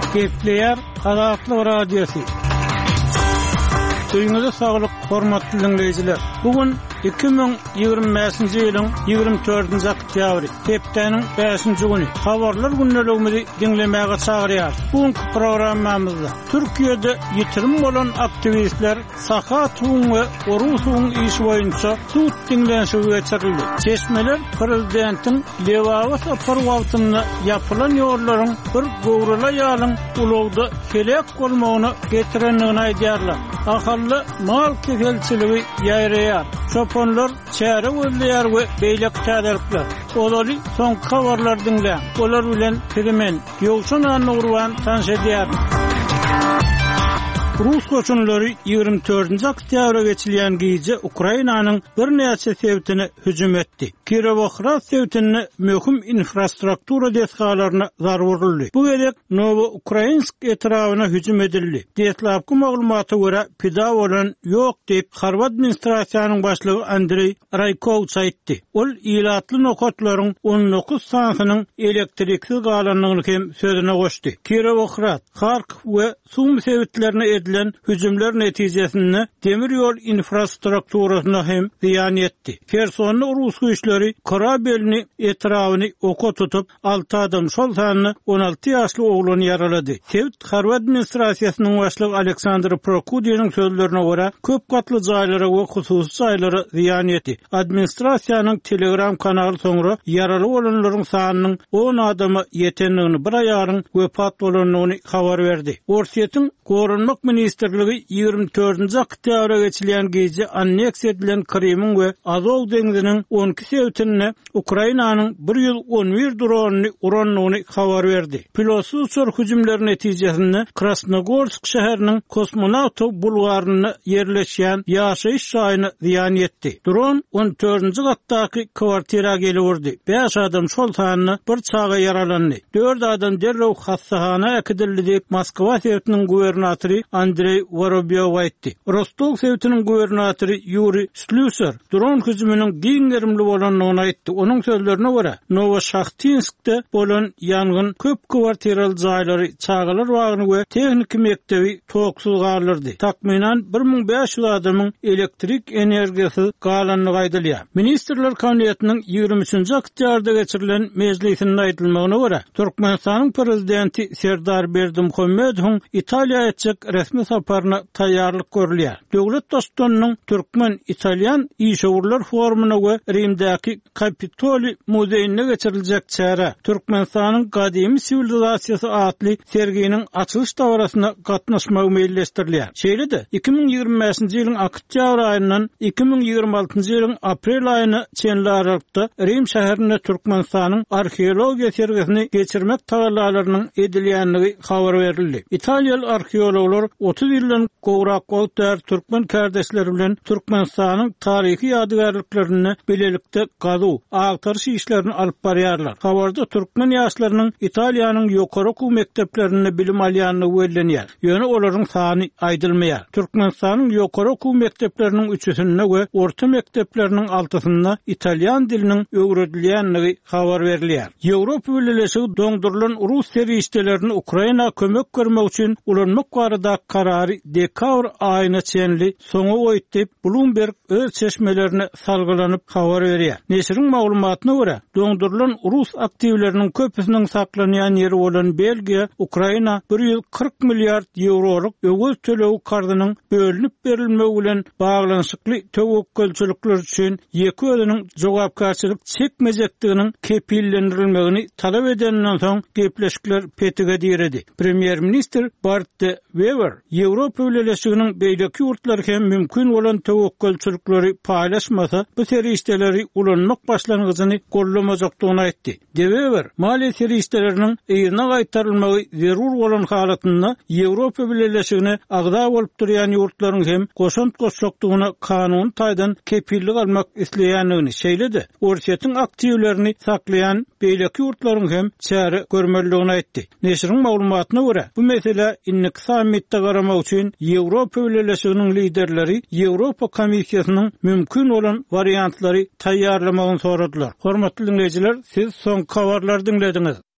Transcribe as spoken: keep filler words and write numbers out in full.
Gepleyer Azatlyk Radiosu. Duyňyza saglyk, hormatly dinleyijiler. Bugun iki ming ýygrimi beşinji ýylyň ýygrimi dördünji oktýabry, hepdeniň beşinji güni. Habarlar günnelegimizi dinlemäge çagyrýar. Bugünkü programmamyzda Türkiýede ýitirim bolan aktivistler Sakatuň we Orusuň iş boýunça sud dinlenşigi geçirildi. Çeşmeler prezidentiň Lewawa sapar wagtynda ýapylan ýollaryň bir gowrula ýalyň ulagda felek bolmagyny getirenligini aýdýarlar. Ahally mal kefelçiligi ýaýraýar. Çopanlar çäre gözleýär we beýlek çäderipler. Olary soň habarlar dinleýär. Olar bilen Pirimen ýolçun anyny urwan tanış edýär. Rus koçunlary ýygrimi dördünji oktýabra geçilýän giýje Ukrainanyň bir näçe sebitini hüjüm etdi. Kirovohrad sebitini möhüm infrastruktura destgalaryna zarar verildi. Bu gerek Novo-Ukrainsk etrawyna hüjüm edildi. Detlapky maglumata görä pida bolan ýok diýip Harward administrasiýanyň başlygy Andrey Raykovich aýtdy. Ol ilatly nokatlaryň on dokuz sanynyň elektriksiz galanlygyny hem sözüne goşdy. Kirovohrad, Kharkiv we Sum sebitlerini edilen hüjümler netijesinde demir ýol infrastrukturasyna hem ziýan etdi. Kersonly Rus güýçleri Korabelni etrawyny oka tutup alty adam şol sanyny on alty ýaşly oglany yaralady. Sevit Harward administrasiýasynyň başlygy Aleksandr Prokudynyň sözlerine görä köp gatly jaýlara we hususy jaýlara ziýan etdi. Administrasiýanyň Telegram kanaly soňra yaraly bolanlaryň sanynyň on adama ýetenligini bir aýaryň wepat bolanyny habar berdi. Orsiýetiň Gorunmak Ministerligi ýygrimi dördünji oktýabra geçilýän giýje anneks edilen Krymy we Azow deňiziniň on iki sebitini Ukrainanyň bir ýüz on bir dronyny uranlygyny habar berdi. Pilotsuz uçur hüjümleri netijesinde Krasnogorsk şäheriniň Kosmonawt bulwaryna ýerleşýän ýaşaýyş şaýyny ziýan etdi. Dron on dördünji gatdaky kwartira gelýärdi. beş adam şol sanyny bir çaga yaralandy. dört adam derrew hassahana ekidildi diýip Moskwa sebitiniň gubernatory Andrey Vorobyev aýtdy. Rostov sebitiniň gubernatory Yuri Slusar dron hüjüminiň giňerimli bolanlygyny aýtdy. Onuň sözlerine görä Novoshakhtinskde bolan ýangyn köp kwartiraly jaýlary, çagalar wagyny we tehnik mektebi toksuz garlyrdy. Takminan bir ming beş ýüz adamyň elektrik energiýasy galanlygy aýdylýar. Ministrler Kabinetiniň ýygrimi üçinji oktýabrda geçirilen mejlisinde aýdylmagyna görä Türkmenistanyň prezidenti Serdar Berdimuhammedowyň Italiýa etjek resmi saparyna taýýarlyk görülýär. Döwlet dostlarynyň Türkmen Italyan işgörler forumuna we Rimdäki Kapitoli muzeýine geçiriljek çäre Türkmenistanyň gadymy sivilizasiýasy atly serginiň açylyş dawrasyna gatnaşmagy meýilleşdirilýär. Şeýle-de iki ming ýygrimi beşinji ýylyň oktýabr aýyndan iki ming ýygrimi altynjy ýylyň aprel aýyna çenli aralykda Rim şäherinde Türkmenistanyň arheologiýa sergisini geçirmek tagallalarynyň edilýänligi habar berildi. Italiýaly arheologlar otuz ýyldan gowrak wagtlar Türkmen kardeşleri bilen Türkmenistanyň taryhy ýadygarlyklaryny bilelikde gazu, agtarış işlerini alyp barýarlar. Habarda Türkmen ýaşlarynyň Italiýanyň ýokary okuw mekdeplerini bilim alýanlygy bellenýär. Ýöne olaryň sany aýdylmaýar. Türkmenistanyň ýokary okuw mektepleriniň üçüsinde we orta mektepleriniň altysynda italyan diliniň öwredilýänligi habar berilýär. Ýewropa Birleşigi doňdurulan Rus terroristlerini Ukraina kömek görmek üçin ulanmak barada karary dekabr aýyna çenli soňa goýup Bloomberg öz çeşmelerini salgylanyp habar berýär. Neşriň maglumatyna görä, doňdurulan Rus aktivleriniň köpüsiniň saklanýan ýeri bolan Belgiýa, Ukraina bir ýüz kırk milliard ýewrolyk öwüz tölew kardynyň bölünip berilmegi bilen baglanyşykly töwekkelçilikler üçin ýeki özüniň jogapkarçylyk çekmejekdiginiň kepillendirilmegini talap edenden soň gepleşikler petige diredi. Premier Minister Bart de Wever, Ýewropa Birleşiginiň beýleki ýurtlary hem mümkin bolan töwekkelçilikleri paýlaşmasa, bu terroristleri ulanmak başlangyjyny gollamajagdygyny aýtdy. De Wever, Mali terroristleriniň ýerine gaýtarylmagy zerur bolan halatynda Ýewropa Birleşigine agda bolup durýan ýurtlaryň hem goşant goşlukdygyna kanun taýdan kepillik almak isleýänligini şeýledi. Orsiýetiň aktivlerini saklayan beýleki ýurtlaryň hem çäre görmeligini aýtdy. Neşriň maglumatyna görä, bu mesele innik sammitde garamak üçin Ýewropa Birleşiginiň liderleri Ýewropa Komissiýasynyň mümkin bolan variantlary taýýarlamagyny soradylar. Hormatly dinleýijiler, siz soň habarlary dinlediňiz.